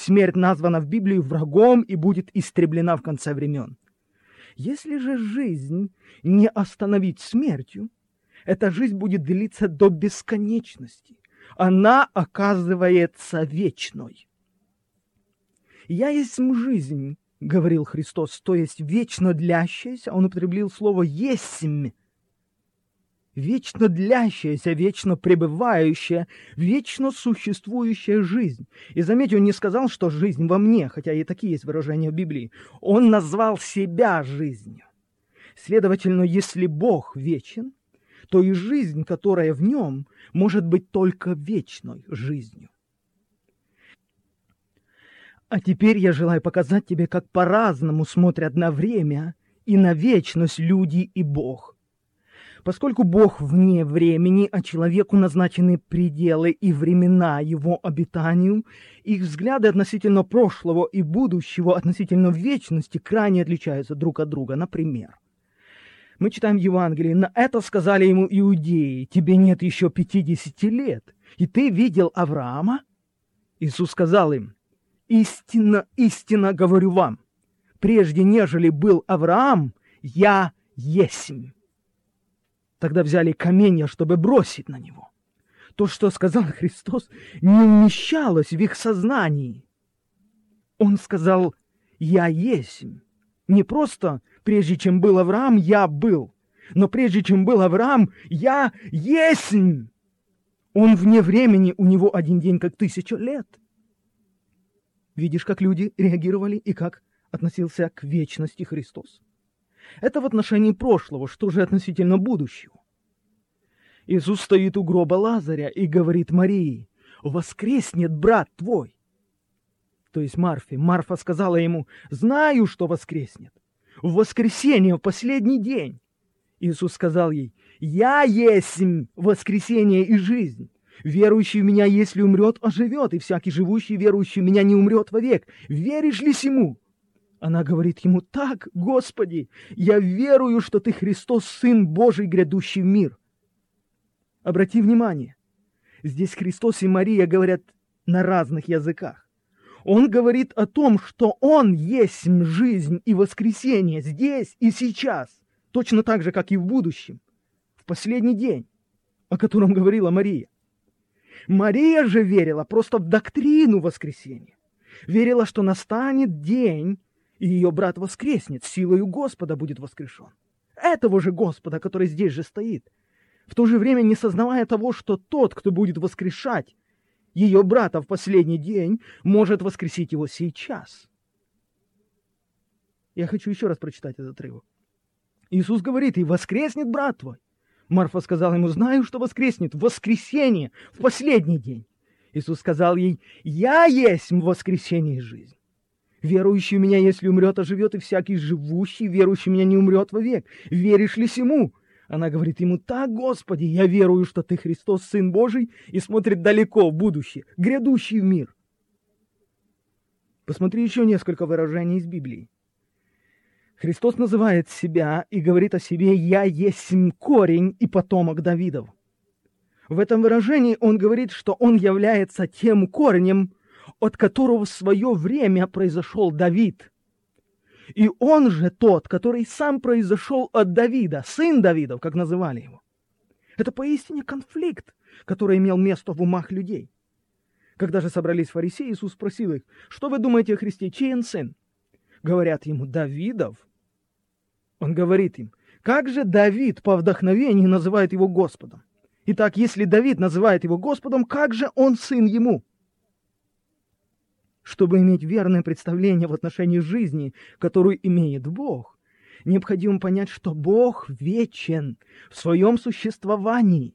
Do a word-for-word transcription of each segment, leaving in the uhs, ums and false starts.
смерть названа в Библии врагом и будет истреблена в конце времен. Если же жизнь не остановить смертью, эта жизнь будет длиться до бесконечности. Она оказывается вечной. «Я есть жизнь», — говорил Христос, то есть вечно длящаяся. Он употребил слово «есмь». Вечно длящаяся, вечно пребывающая, вечно существующая жизнь. И заметьте, он не сказал, что жизнь во мне, хотя и такие есть выражения в Библии. Он назвал себя жизнью. Следовательно, если Бог вечен, то и жизнь, которая в нем, может быть только вечной жизнью. А теперь я желаю показать тебе, как по-разному смотрят на время и на вечность люди и Бог. Поскольку Бог вне времени, а человеку назначены пределы и времена его обитанию, их взгляды относительно прошлого и будущего, относительно вечности, крайне отличаются друг от друга. Например, мы читаем в Евангелии: «На это сказали ему иудеи: тебе нет еще пятидесяти лет, и ты видел Авраама?» Иисус сказал им: «Истинно, истинно говорю вам, прежде нежели был Авраам, я есмь». Тогда взяли каменья, чтобы бросить на него. То, что сказал Христос, не умещалось в их сознании. Он сказал: «Я есмь». Не просто «прежде чем был Авраам, я был», но «прежде чем был Авраам, я есмь». Он вне времени, у него один день как тысяча лет. Видишь, как люди реагировали и как относился к вечности Христос? Это в отношении прошлого, что же относительно будущего? Иисус стоит у гроба Лазаря и говорит Марии: «Воскреснет брат твой». То есть Марфе. Марфа сказала ему: «Знаю, что воскреснет. В воскресенье, в последний день». Иисус сказал ей: «Я есмь воскресение и жизнь. Верующий в меня, если умрет, оживет, и всякий живущий, верующий в меня, не умрет вовек. Веришь ли сему?» Она говорит ему: «Так, Господи, я верую, что Ты Христос, Сын Божий, грядущий в мир». Обрати внимание, здесь Христос и Мария говорят на разных языках. Он говорит о том, что Он есть жизнь и воскресение здесь и сейчас, точно так же, как и в будущем, в последний день, о котором говорила Мария. Мария же верила просто в доктрину воскресения, верила, что настанет день, и ее брат воскреснет, силою Господа будет воскрешен. Этого же Господа, который здесь же стоит, в то же время не сознавая того, что тот, кто будет воскрешать ее брата в последний день, может воскресить его сейчас. Я хочу еще раз прочитать этот отрывок. Иисус говорит: «И воскреснет брат твой». Марфа сказала ему: «Знаю, что воскреснет в воскресенье, в последний день». Иисус сказал ей: «Я есть воскресение и жизнь. Верующий в меня, если умрет, оживет, и всякий живущий, верующий в меня, не умрет вовек. Веришь ли сему?» Она говорит ему: «Так, Господи, я верую, что Ты Христос, Сын Божий», и смотрит далеко в будущее, грядущий в мир. Посмотри еще несколько выражений из Библии. Христос называет себя и говорит о себе: «Я есть корень и потомок Давидов». В этом выражении он говорит, что он является тем корнем, от которого в свое время произошел Давид. И он же тот, который сам произошел от Давида, сын Давидов, как называли его. Это поистине конфликт, который имел место в умах людей. Когда же собрались фарисеи, Иисус спросил их: «Что вы думаете о Христе? Чей он сын?» Говорят ему: «Давидов». Он говорит им: «Как же Давид по вдохновению называет его Господом? Итак, если Давид называет его Господом, как же он сын ему?» Чтобы иметь верное представление в отношении жизни, которую имеет Бог, необходимо понять, что Бог вечен в своем существовании.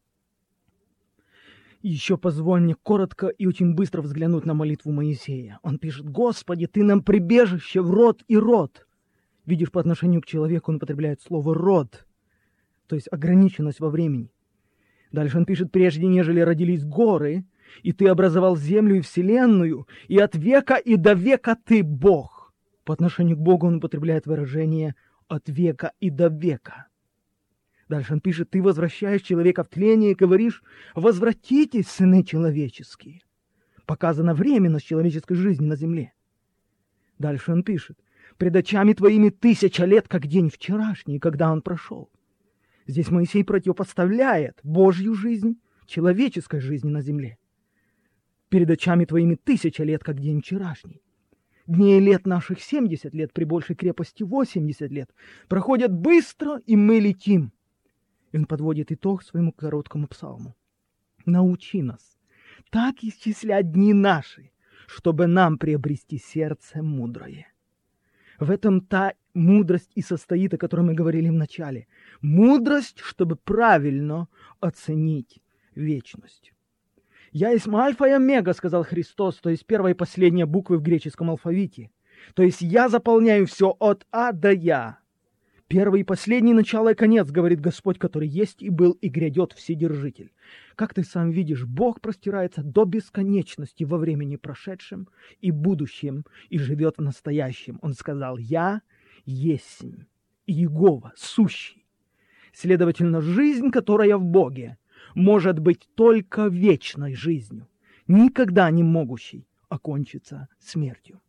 Еще позволь мне коротко и очень быстро взглянуть на молитву Моисея. Он пишет: «Господи, Ты нам прибежище в род и род». Видишь, по отношению к человеку он употребляет слово «род», то есть ограниченность во времени. Дальше он пишет: «Прежде нежели родились горы, и Ты образовал землю и вселенную, и от века и до века Ты Бог». По отношению к Богу он употребляет выражение «от века и до века». Дальше он пишет: «Ты возвращаешь человека в тление и говоришь: возвратитесь, сыны человеческие». показана временность человеческой жизни на земле. Дальше он пишет: «Пред очами твоими тысяча лет, как день вчерашний, когда он прошел». Здесь Моисей противопоставляет Божью жизнь человеческой жизни на земле. «Перед очами твоими тысяча лет, как день вчерашний». Дней лет наших семьдесят лет, при большей крепости восемьдесят лет, проходят быстро, и мы летим. И он подводит итог своему короткому псалму. «Научи нас так исчислять дни наши, чтобы нам приобрести сердце мудрое». В этом та мудрость и состоит, о которой мы говорили в начале. Мудрость, чтобы правильно оценить вечность. «Я есть Альфа и Омега», — сказал Христос, то есть первая и последняя буквы в греческом алфавите. То есть я заполняю все от А до Я. Первый и последний, начало и конец, говорит Господь, который есть и был и грядет Вседержитель. Как ты сам видишь, Бог простирается до бесконечности во времени прошедшем и будущем и живет в настоящем. Он сказал: «Я есть Иегова, сущий». Следовательно, жизнь, которая в Боге, может быть только вечной жизнью, никогда не могущей окончиться смертью.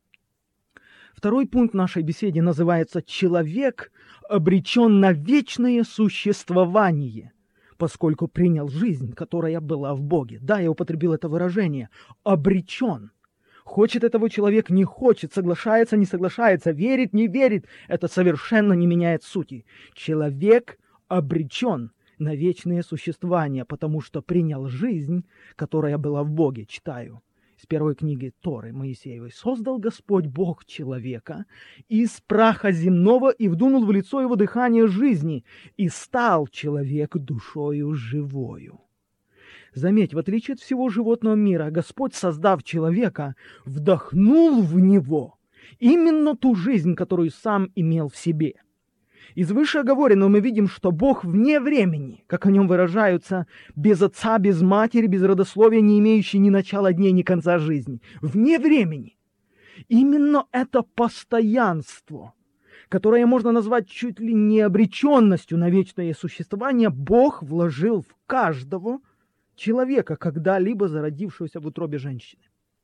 Второй пункт нашей беседы называется «Человек обречен на вечное существование, поскольку принял жизнь, которая была в Боге». Да, я употребил это выражение «обречен». Хочет этого человек, не хочет, соглашается, не соглашается, верит, не верит. Это совершенно не меняет сути. Человек обречен на вечное существование, потому что принял жизнь, которая была в Боге. Читаю из первой книги Торы Моисеевой. «Создал Господь Бог человека из праха земного и вдунул в лицо его дыхание жизни, и стал человек душою живою». Заметь, в отличие от всего животного мира, Господь, создав человека, вдохнул в него именно ту жизнь, которую сам имел в себе. Из вышеоговоренного мы видим, что Бог вне времени, как о нем выражаются, без отца, без матери, без родословия, не имеющий ни начала дней, ни конца жизни. Вне времени. Именно это постоянство, которое можно назвать чуть ли не обреченностью на вечное существование, Бог вложил в каждого человека, когда-либо зародившегося в утробе женщины.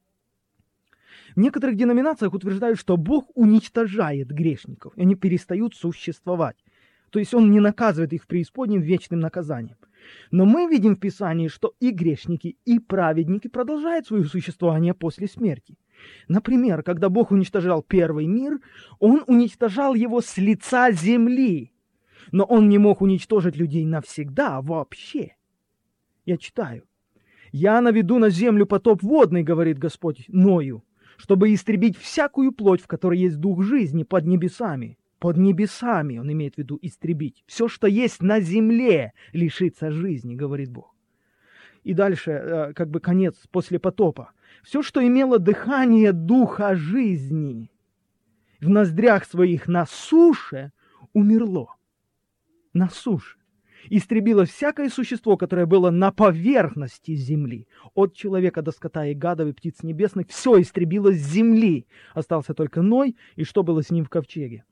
В некоторых деноминациях утверждают, что Бог уничтожает грешников, и они перестают существовать. То есть Он не наказывает их в преисподнем вечным наказанием. Но мы видим в Писании, что и грешники, и праведники продолжают свое существование после смерти. Например, когда Бог уничтожал первый мир, Он уничтожал его с лица земли. Но Он не мог уничтожить людей навсегда, вообще. Я читаю. «Я наведу на землю потоп водный, говорит Господь Ною, чтобы истребить всякую плоть, в которой есть дух жизни под небесами». Под небесами, он имеет в виду истребить. Все, что есть на земле, лишится жизни, говорит Бог. И дальше, как бы конец после потопа. Все, что имело дыхание духа жизни в ноздрях своих на суше, умерло. На суше. Истребило всякое существо, которое было на поверхности земли. От человека до скота и гадов и птиц небесных. Все истребило с земли. Остался только Ной и что было с ним в ковчеге.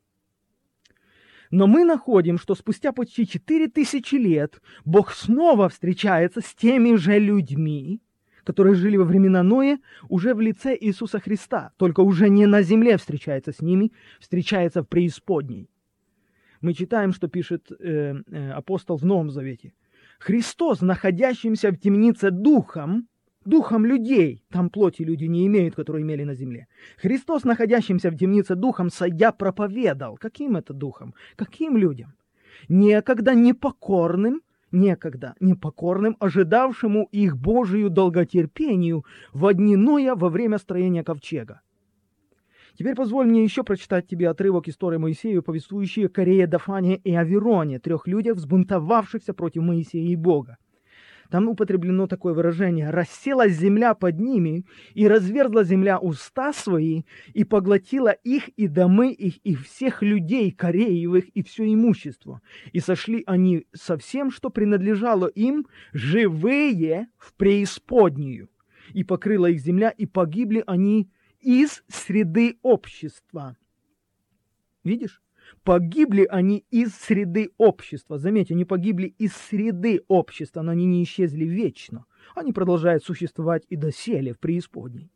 Но мы находим, что спустя почти четыре тысячи лет Бог снова встречается с теми же людьми, которые жили во времена Ноя, уже в лице Иисуса Христа. Только уже не на земле встречается с ними, встречается в преисподней. Мы читаем, что пишет э, э, апостол в Новом Завете. «Христос, находящимся в темнице духом, духом людей, там плоти люди не имеют, которые имели на земле. Христос, находящимся в темнице духом, сойдя, проповедал». Каким это духом? Каким людям? Некогда непокорным, некогда непокорным, ожидавшему их Божию долготерпению во дни Ноя во время строения ковчега. Теперь позволь мне еще прочитать тебе отрывок истории Моисея, повествующий о Корее, Дафане и Авероне, трех людях, взбунтовавшихся против Моисея и Бога. Там употреблено такое выражение: «Расселась земля под ними, и разверзла земля уста свои, и поглотила их, и домы их, и всех людей Кореевых, и все имущество. И сошли они со всем, что принадлежало им, живые в преисподнюю. И покрыла их земля, и погибли они из среды общества». Видишь? Погибли они из среды общества. Заметьте, они погибли из среды общества, но они не исчезли вечно. Они продолжают существовать и доселе в преисподней.